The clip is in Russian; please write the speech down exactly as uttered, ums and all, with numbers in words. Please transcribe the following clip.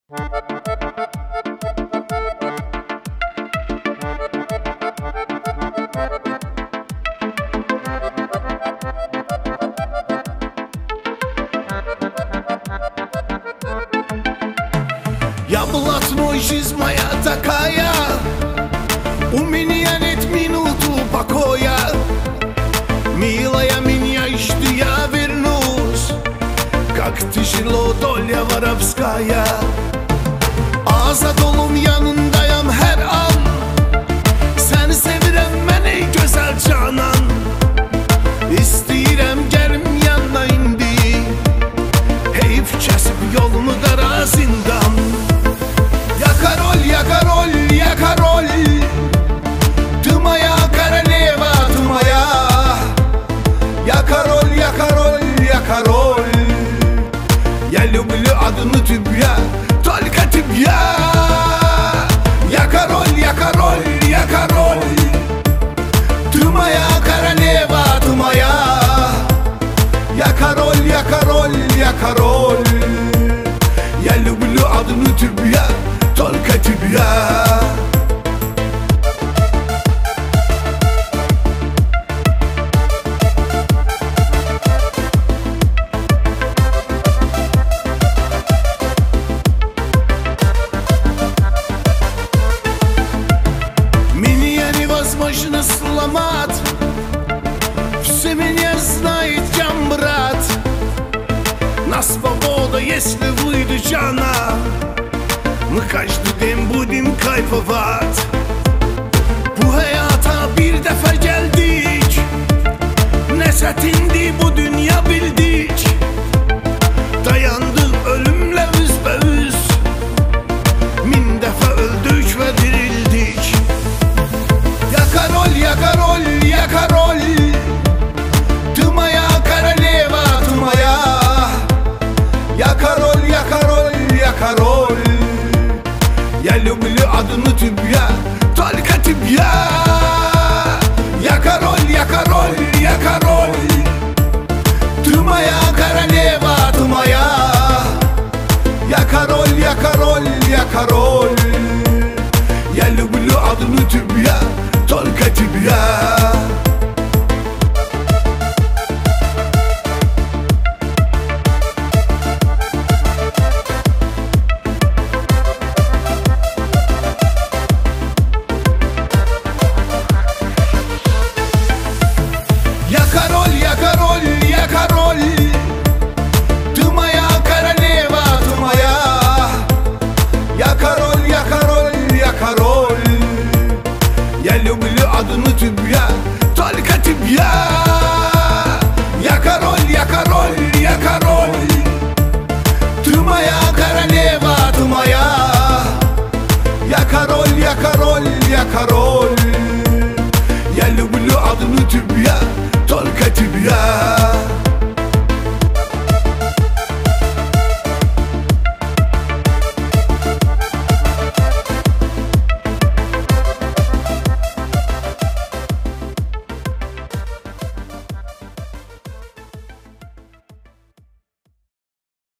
Я блатной, жизнь моя такая, у меня нет минуту покоя. Милая, меня жди, я вернусь, как тяжело доля воровская. Azad olum yanındayım her an, seni sevirem ben ey güzel canan. İstəyirəm gəlim yanına indi, heyf kəsib yolunu qara zindan. Ya Karol, ya Karol, ya Karol, ты моя королева, ты моя. Я Король, я Король, я Король, я люблю одну тебя, только тебя. Я Король, я Король, я Король, ты моя королева, ты моя. Я Король, я Король, я Король, я люблю одну тебя, только тебя. Невозможно сломать, все меня знает, я брат. На свободу, если выйдешь она, мы каждый день будем kayfovat. Bu hayata bir defa geldik, ne çetindi bu dünya bildik. Dayandık ölümle üzbeüz, min defa öldük ve dirildik. Я Король, я Король, я Король, ты моя королева, ты моя. Я Король, я Король, я Король, я люблю одну тебя, только тебя. Я Король, я Король, я Король, ты моя королева, ты моя. Я Король, я Король, я Король, я люблю одну тебя, только тебя. Я Король, я Король, я Король, ты моя королева, ты моя. Я Король, я Король, я Король, я люблю одну тебя, только тебя. Я Король, я Король, я Король, ты моя королева, ты моя. Я Король, я Король, я Король, я люблю одну тебя, только тебя.